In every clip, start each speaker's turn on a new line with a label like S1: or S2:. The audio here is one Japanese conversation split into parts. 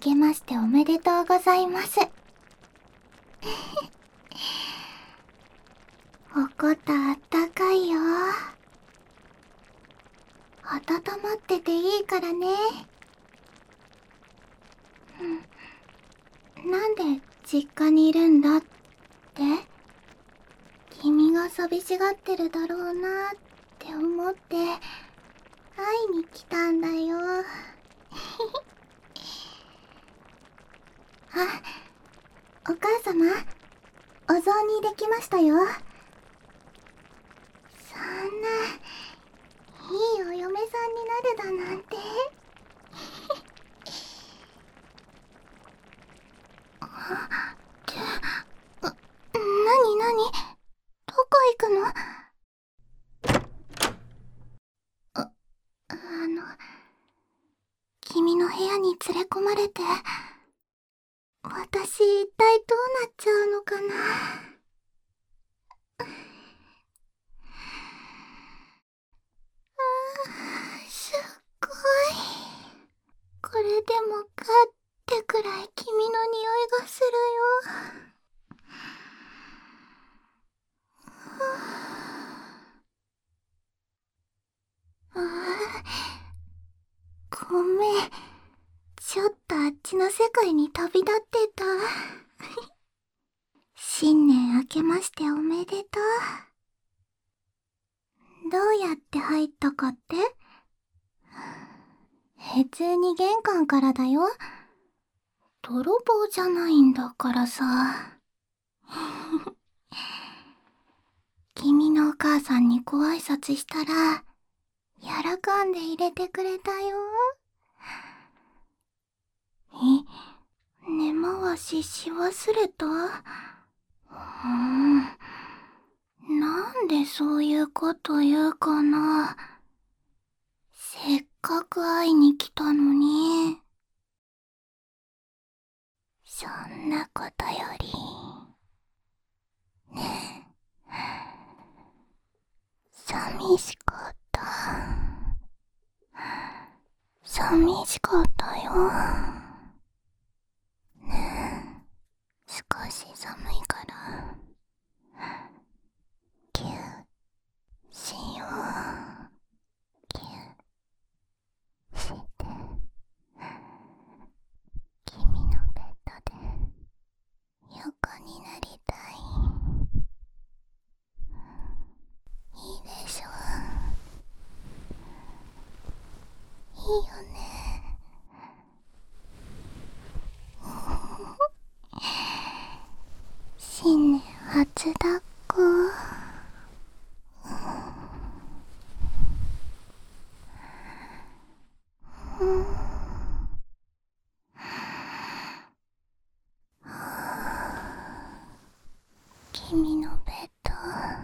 S1: けましておめでとうございます。おこたあったかいよ。温まってていいからね。なんで実家にいるんだって？君が寂しがってるだろうなって思って会いに来たんだよ。あ、お母様、お雑煮できましたよ。そんないいお嫁さんになるだなんて。なになに、どこ行くの？君の部屋に連れ込まれて、私一体どうなっちゃうのかな。すっごい。これでもかってくらい君の匂いがするよ。ごめん。ちょっとあっちの世界に旅立ってた。新年明けましておめでとう。どうやって入ったかって？普通に玄関からだよ。泥棒じゃないんだからさ。君のお母さんにご挨拶したら、喜んで入れてくれたよ。根回しし忘れた？なんでそういうこと言うかな。せっかく会いに来たのに。そんなことより、ねえ、寂しかった。寂しかったよ。ねえ、少し寒いから、ぎゅっしよう。ぎゅっして、君のベッドで横になりたい。いいでしょ？いいよね。新年初抱っこ。君のベッド、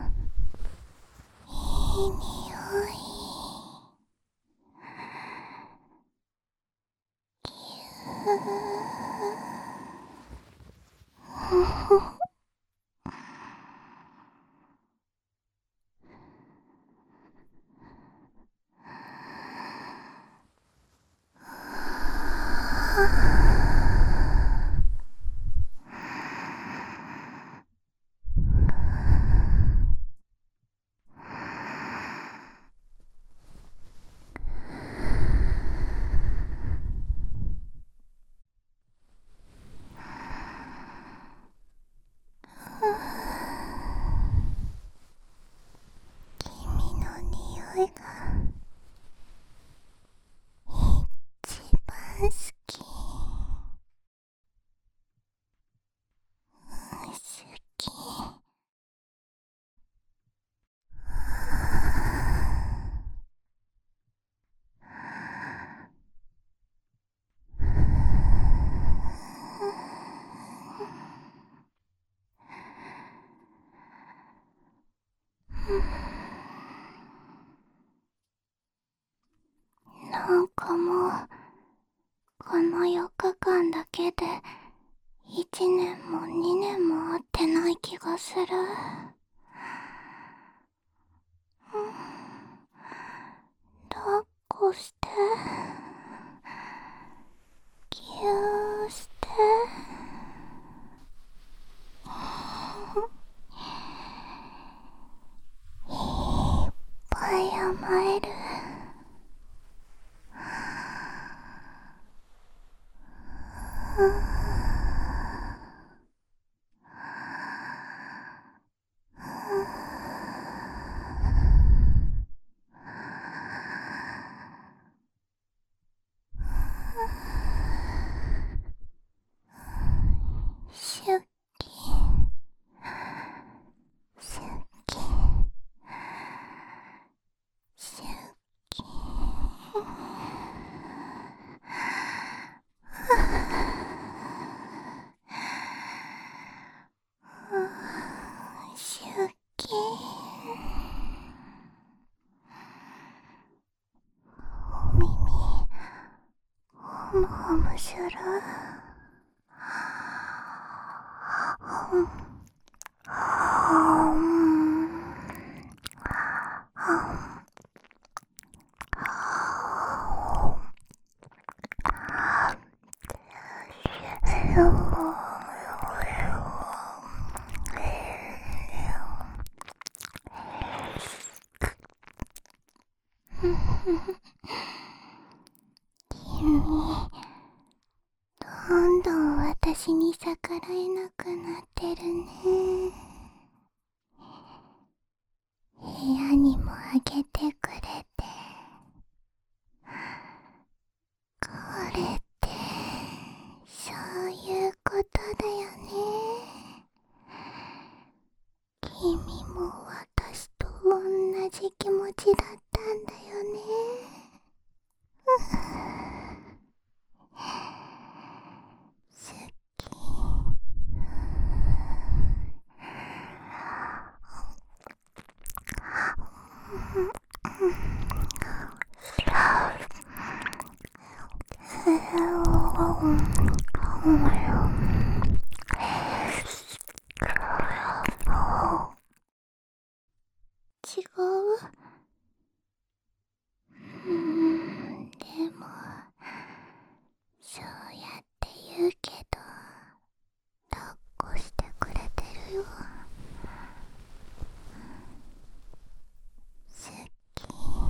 S1: いい匂い。君の匂いが一番好き。好き。なんかもう、この4日間だけで1年も2年も会ってない気がする。抱っこして、ぎゅー。 まえる。シュッキシュッキシュッキシュッキお耳ホムホムする。君、どんどん私に逆らえなくなってるね。部屋にもあげてくれて。これってそういうことだよね。君も私と同じ気持ちだったんだよね。好き。違う？でもそうやって言うけど抱っこしてくれてるよ。好き。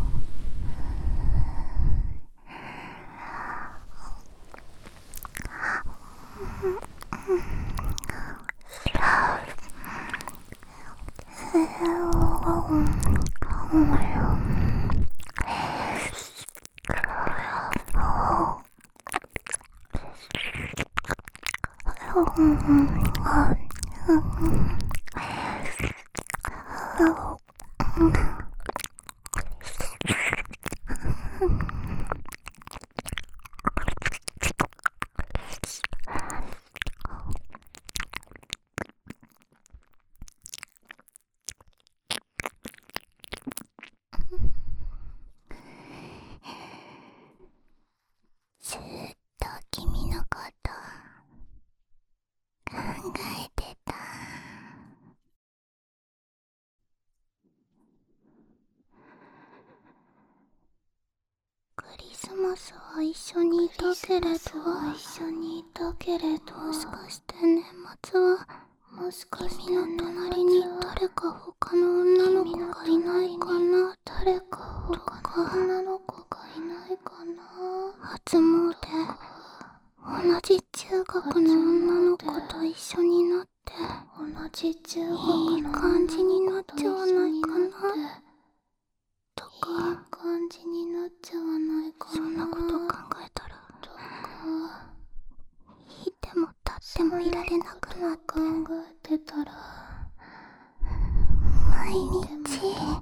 S1: ずっと君のこと考えてた。クリスマスは一緒にいたけれど、もしかして年末は君の隣に誰か他の女の子がいないかな。初詣同じ中学の女の子と一緒になっていい感じになっちゃわないかなとか、そんなこと考えたらいても立ってもいられなくなって、毎日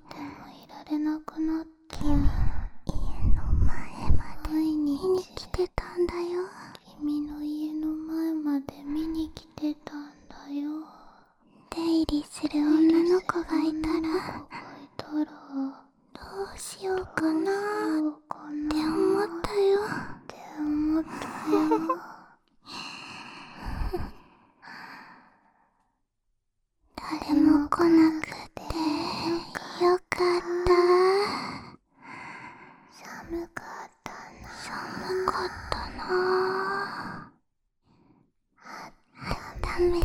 S1: 君家の前まで見に来てたんだよ。出入りする女の子がいたらどうしようかなって思ったよ。誰も来なくてよかった。寒かったな。あっためて。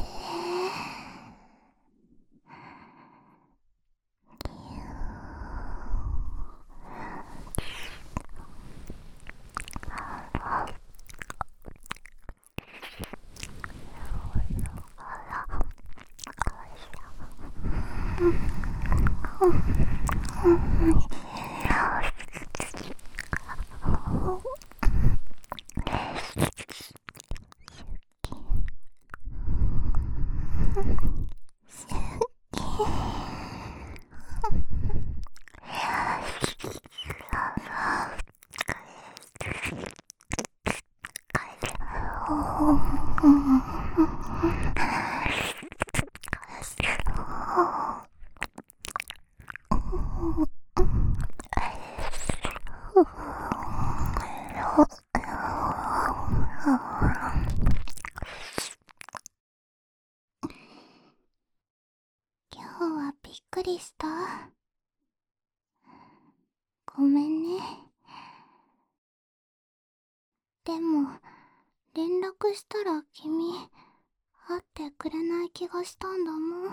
S1: 今日はびっくりした？ごめんね。でも、連絡したら君、会ってくれない気がしたんだもん。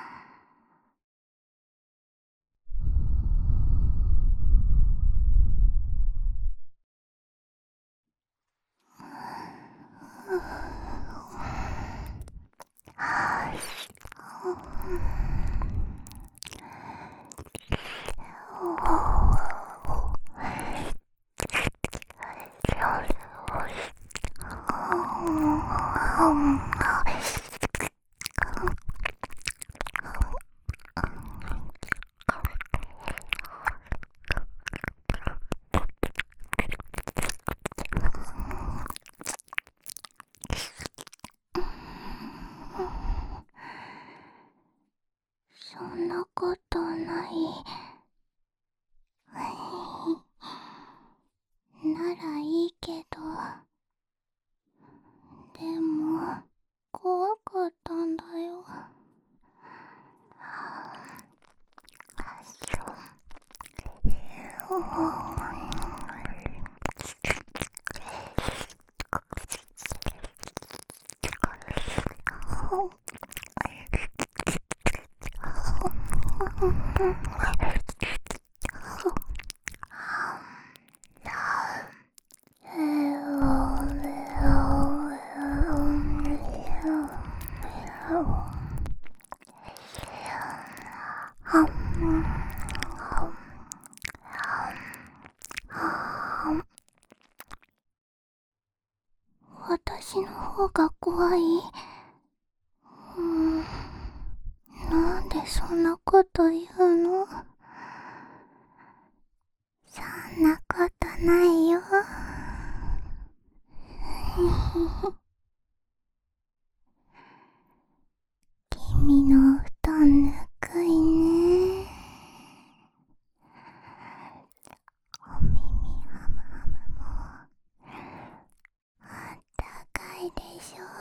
S1: そんなことない。ならいいけど。でも、怖かったんだよ。私の方が怖い。なんでそんなこと言うの？そんなことないよ。君のお布団ぬくいね。お耳ハムハムもあったかいでしょ。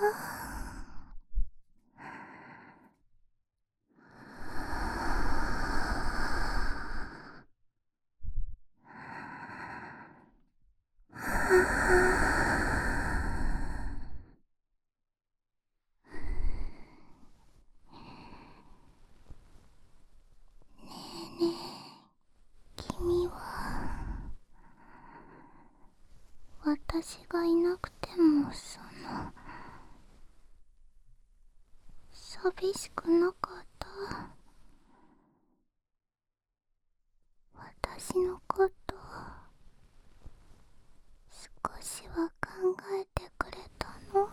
S1: 君は私がいなくても寂しくなかった？私のこと少しは考えてくれたの？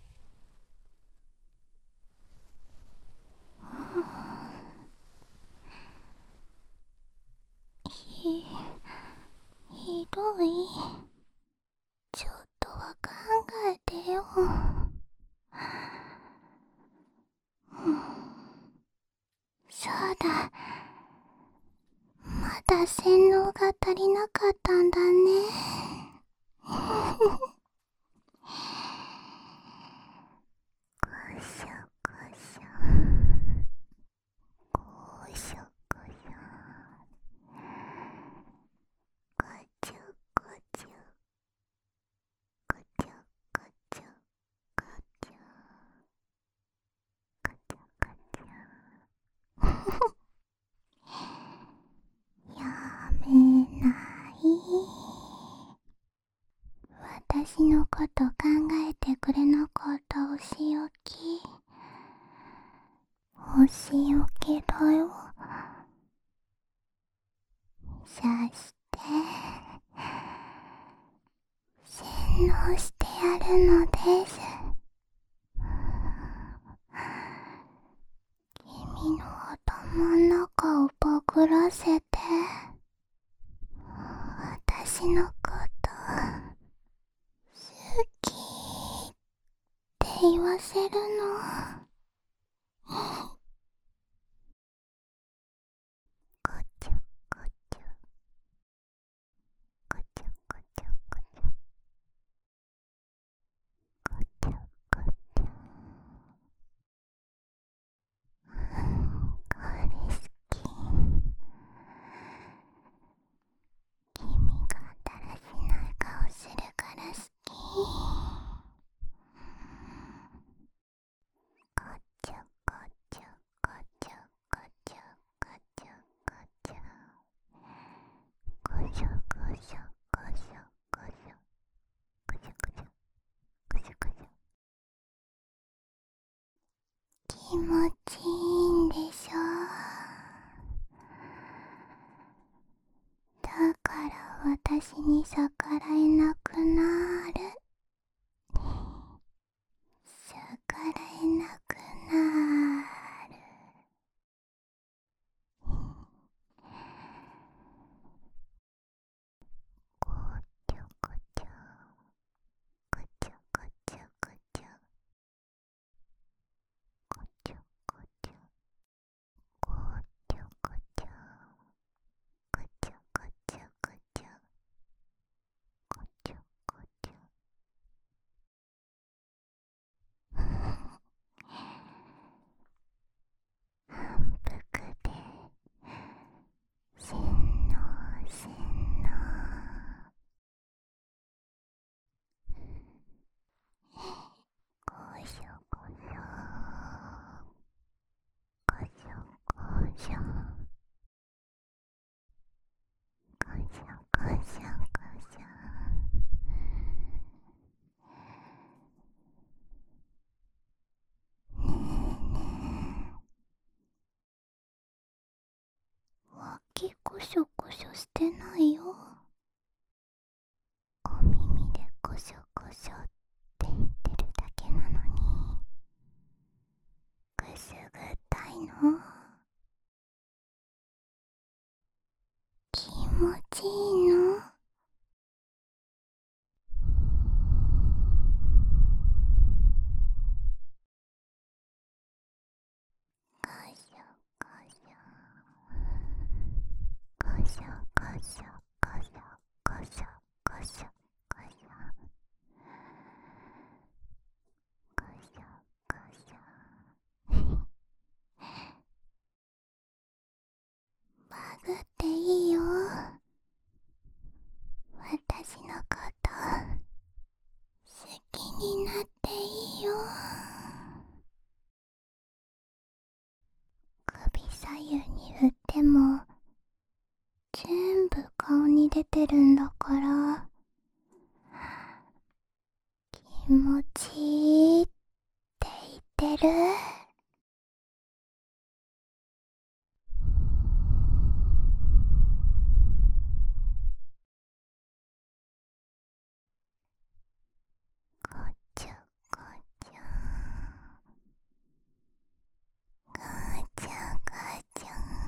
S1: ひどい。ちょっとは考えてよ。そうだ。まだ洗脳が足りなかったんだね。こしょこしょ。こしょこしょ。こちょこちょ。こちょこちょ。こちょこちょこちょ。やめない。私のこと考えてくれなかったお仕置き、 星よけだよ。さして洗脳してやるのです。君の頭の中をバグらせて、私のこと好きって言わせるの。こちょこちょこちょこちょこちょこちょこちょ、これ好き。君がだらしない顔するから好き。こちょこちょこちょこちょこちょこちょこしょこしょこしょこしょこしょこしょこしょこしょ、気持ちいいんでしょ。だから私に逆らえなくなる。逆らえなくなる。こちょこちょこちょこちょこちょこちょこちょこちょこちょこちょこちょこちょこちょこちょ、反復で洗脳洗脳、こしょこしょこしょこしょこしょこしょこしょ、ねえねえ、脇こしょこしょしてないよ。お耳でこしょこしょって言ってるだけなのにくすぐったいの。気持ちいいの。こしょこしょこしょこしょこしょこしょこしょこしょこしょこしょ、バグっていいよ。私のこと好きになっていいよ。首左右に振っても全部顔に出てるんだから、気持ちいいって言ってる。こちょこちょこちょこちょ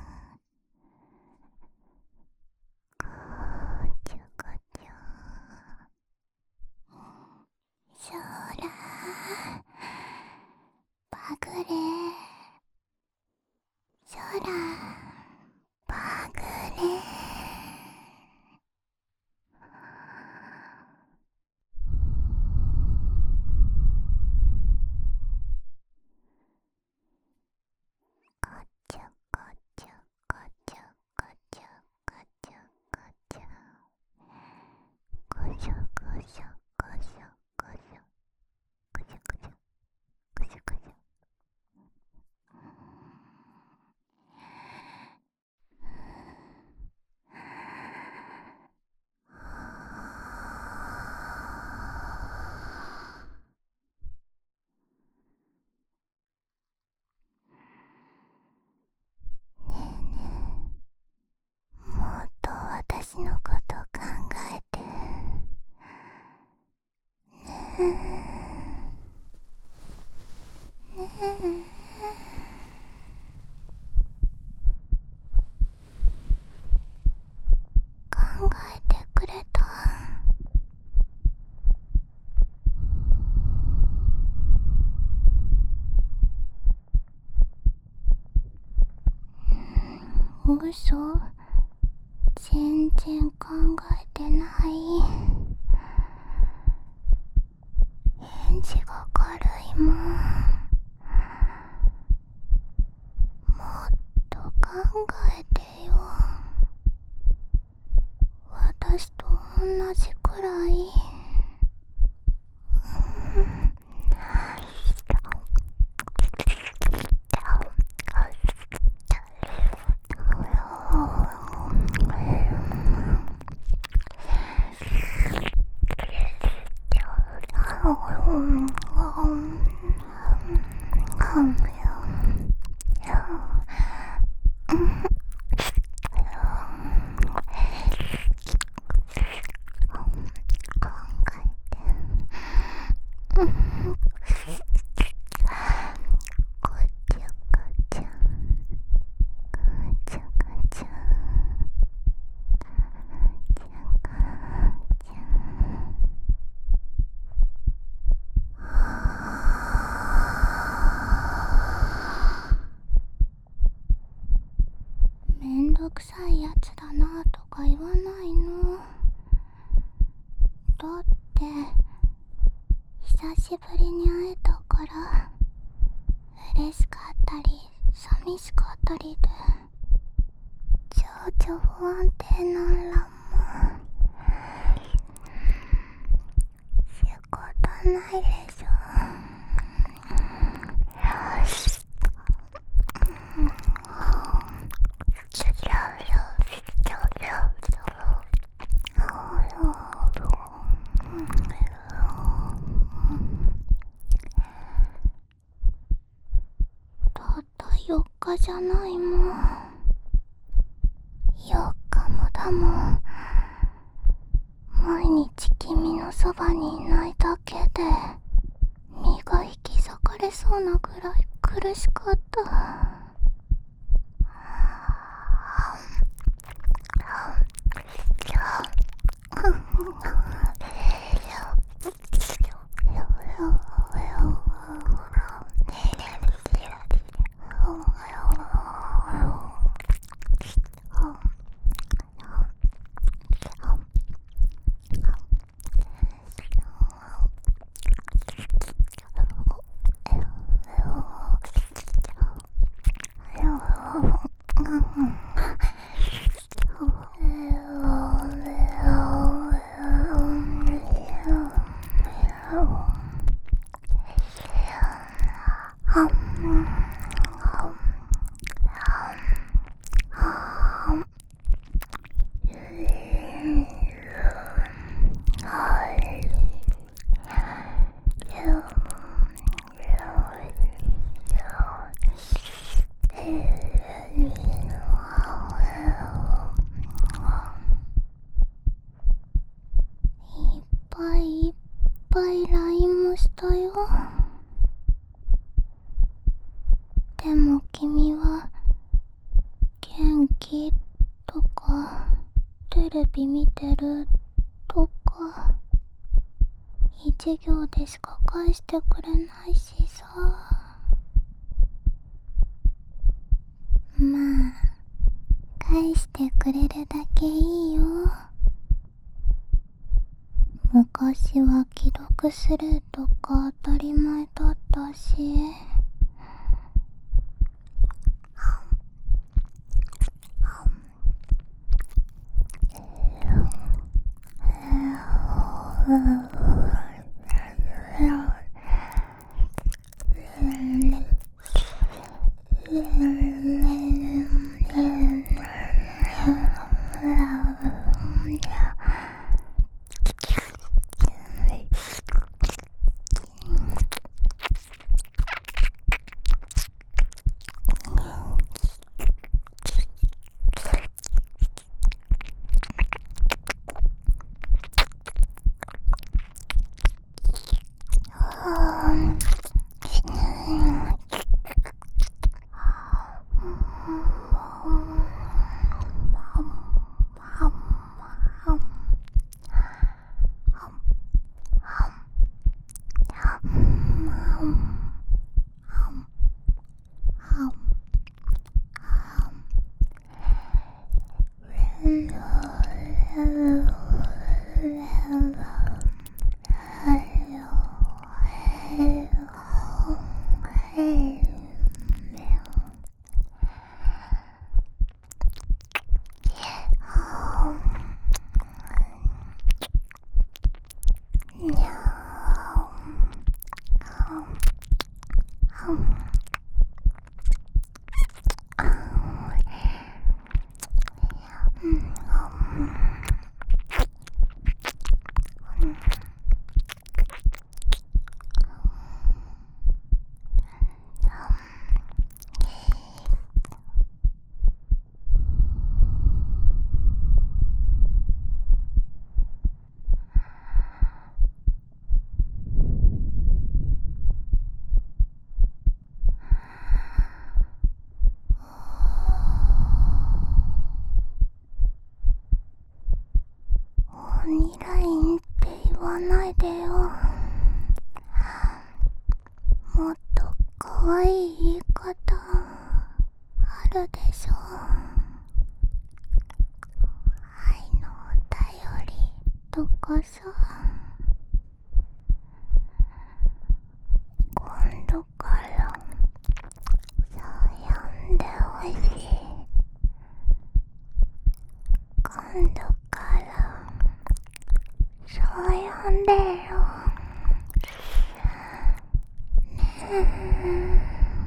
S1: こちょこちょ、そらバグれ、そらバグれ。こちょこちょこちょこちょこちょこちょこしょこしょこしょこしょこしょこしょこしょこしょ、 嘘、全然考えてない。返事が軽いもん。もっと考えてよ。私と同じくらい。めんどくさいやつだなとか言わないの。だって久しぶりに会えたから嬉しかったり寂しかったりで情緒不安定なんらも仕方ないでしょ。たった4日じゃないもん。4日もだもん。毎日君のそばにいないだけで身が引き裂かれそうなぐらい苦しかった。いっぱい LINE もしたよ。でも君は元気とかテレビ見てるとか一行でしか返してくれないしさ。まあ返してくれるだけいいよ。昔は既読スルーとか当たり前だったし。 鬼ラインって言わないでよ。もっと可愛い言い方あるでしょ。愛のお便りとかさ。今度からそう呼んでほしい。今度からそう呼んでよ。ねえ。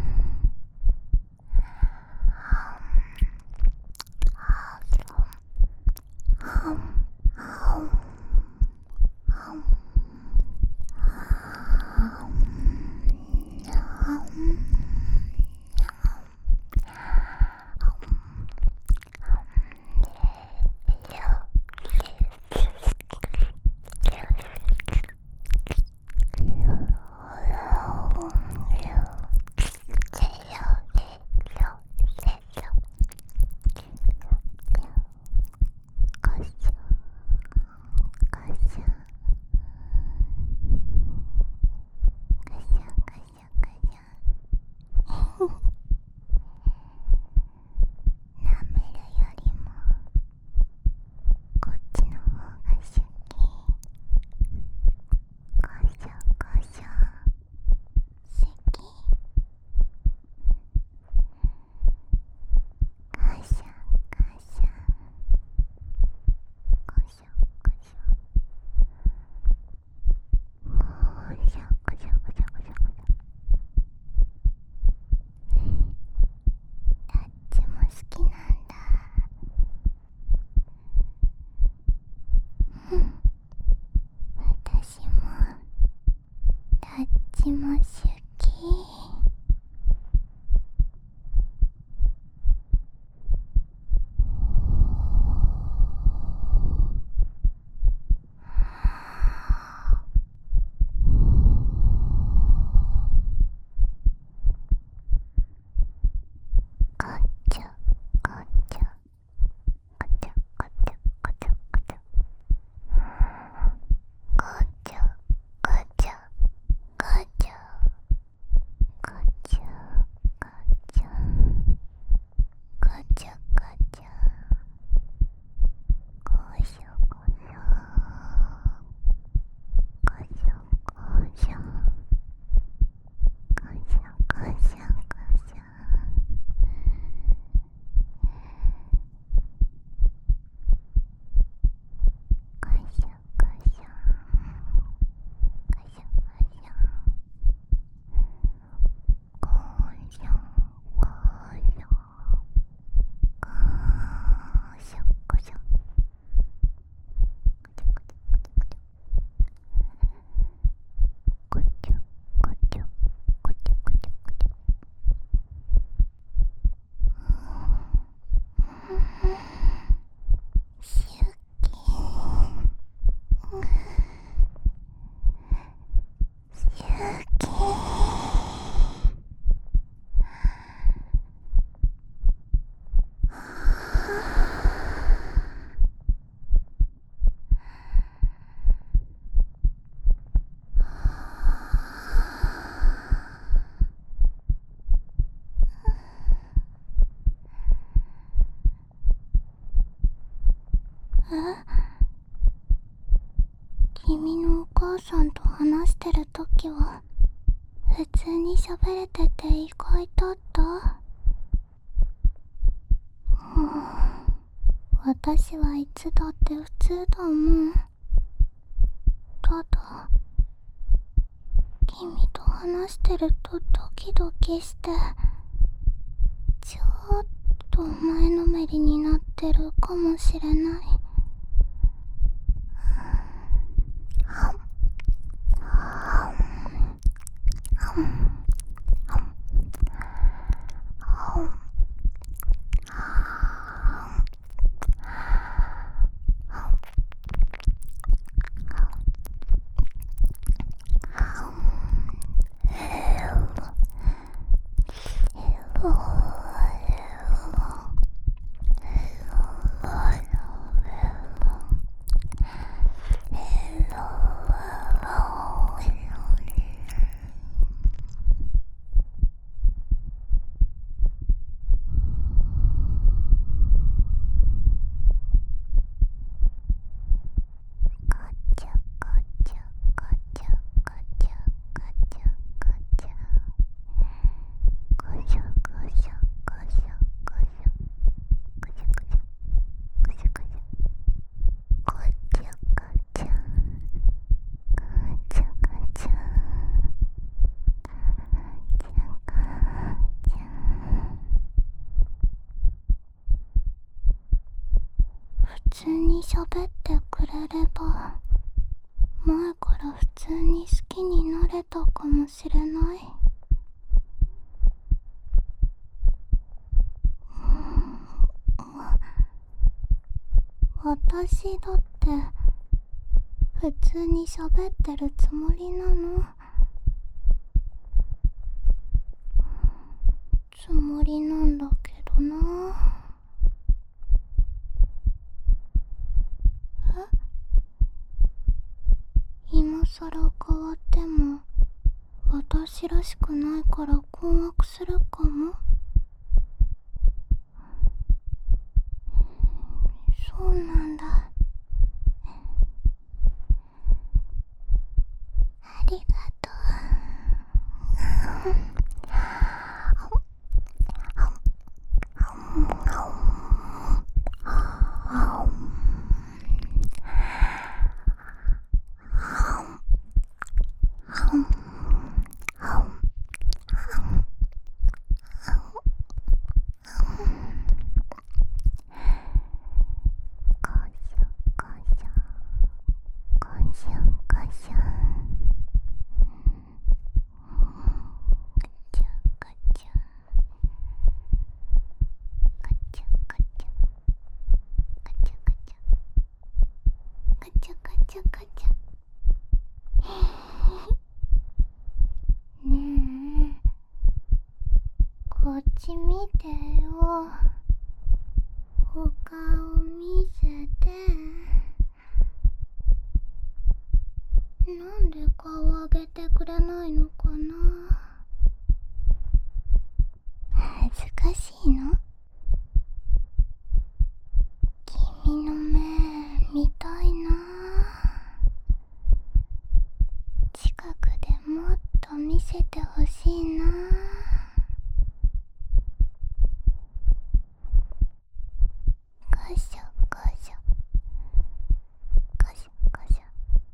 S1: 私も好き。ガチャガチャガチャガチャガチャガチャガチャガチャガチャガチャガチャガチャガチャゴシャゴシャゴシャゴシャゴシャゴシャゴシャえ？ 君のお母さんと話してるときは普通に喋れてて意外だった。私はいつだって普通だもん。ただ君と話してるとドキドキしてちょっと前のめりになってるかもしれない。普通に喋ってくれれば前から普通に好きになれたかもしれない。私だって普通に喋ってるつもりなの。つもりなんだけどな。今さら変わっても私らしくないから困惑するかも。そうなんだ。ありがとう。カチャカチャカチャ。ねえ、こっち見てよ。お顔見せて。なんで顔上げてくれないのかな。恥ずかしいの？君の目見たいな。近くでもっと見せてほしいな。カシャカシャカシャカシャ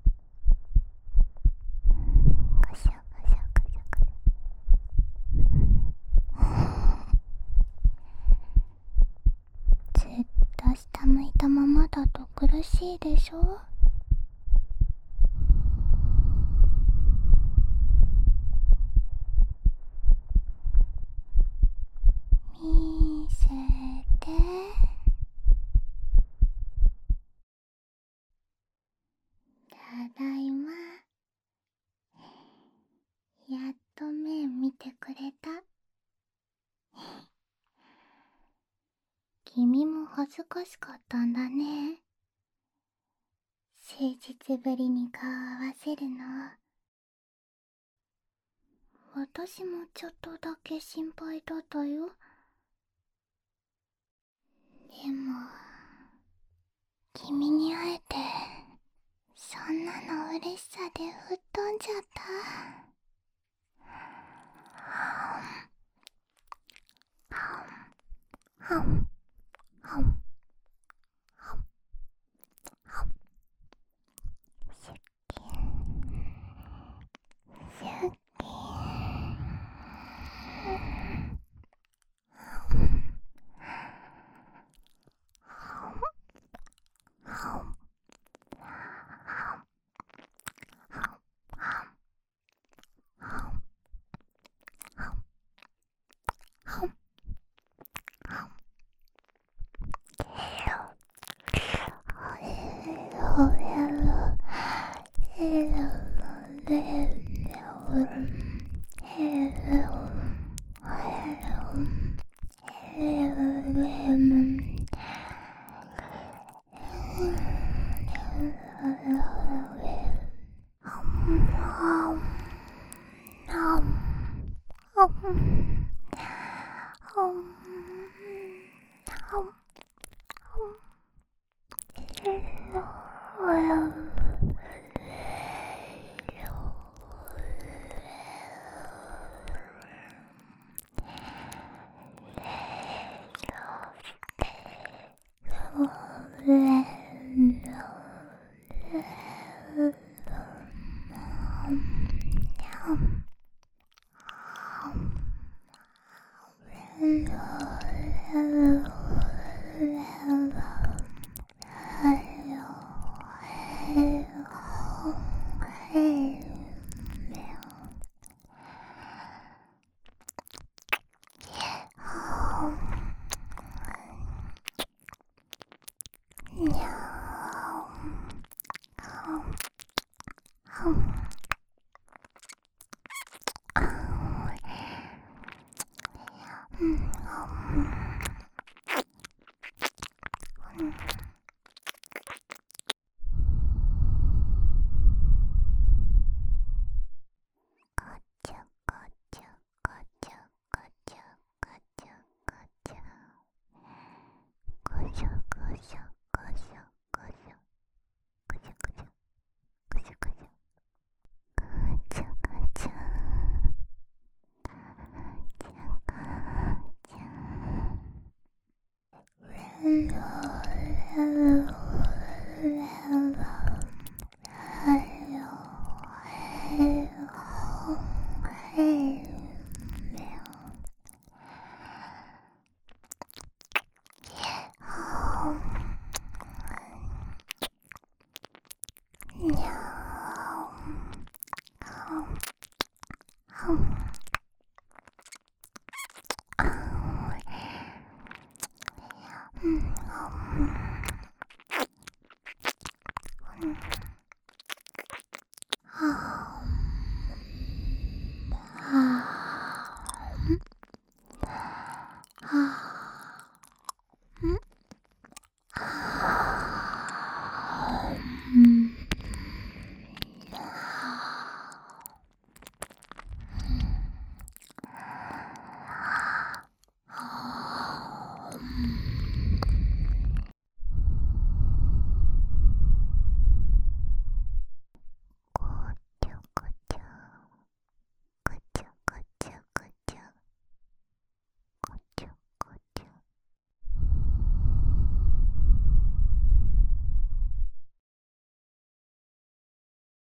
S1: カシャカシャカシャカシャ。ずっと下向いたままだと苦しいでしょ。見せて。ただいま。やっと目見てくれた。君も恥ずかしかったんだね。数日ぶりに顔合わせるの。私もちょっとだけ心配だったよ。でも君に会えてそんなの嬉しさで吹っ飛んじゃった。